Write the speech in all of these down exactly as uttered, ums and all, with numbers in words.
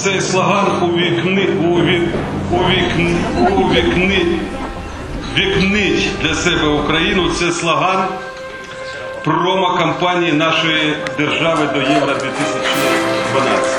цей слоган увікни, увік, увікни, увікни, вікнить для себе Україну. Це слоган промо-кампанії нашої держави до Євро дві тисячі дванадцять.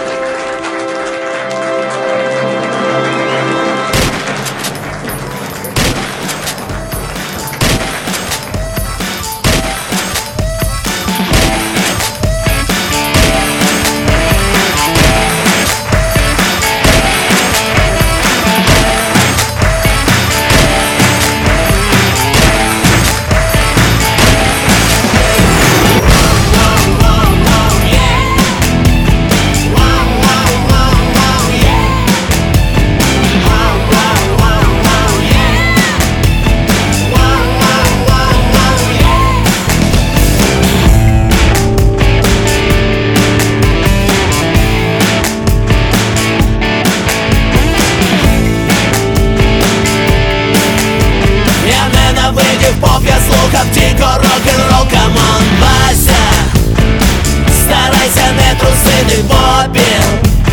Поп, я слухав тільки рок-н-рол, камон, Вася, старайся не трусити попіл.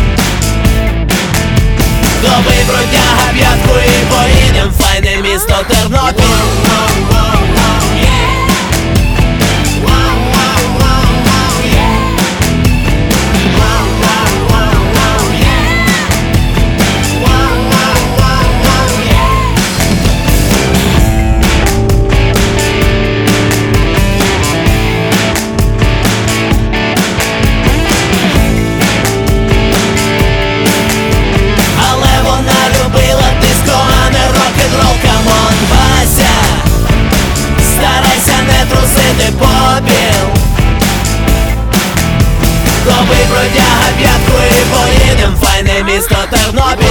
Добий бродяга п'ятку і поїдем в файне місто Тернопіль. Добий бродяга п'ятку і поїдем в файне місто Тернопіль.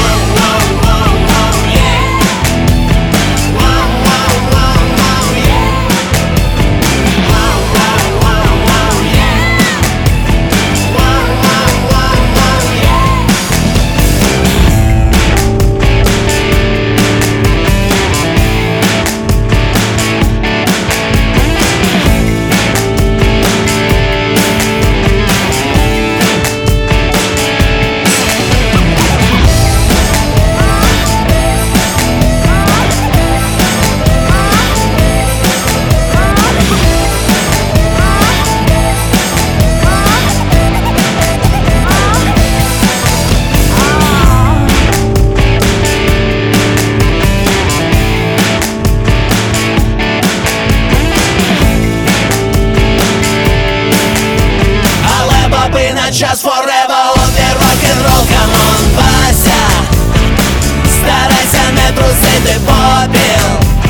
Час forever, ловлі рок-н-рол, камон, Вася, старайся не трусити попіл.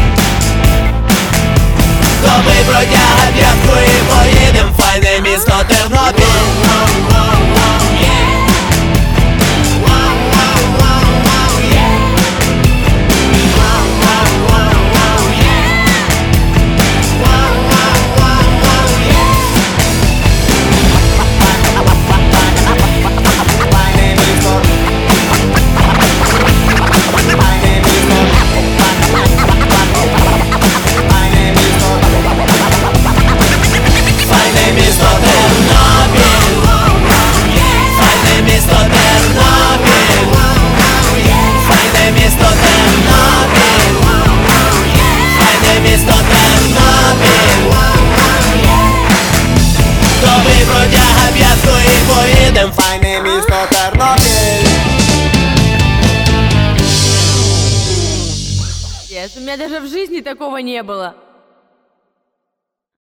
Добий бродяга п'ятку і поїдем в файне місто Тернопіль. Файне місто Тернопіль. У меня даже в жизни такого не было.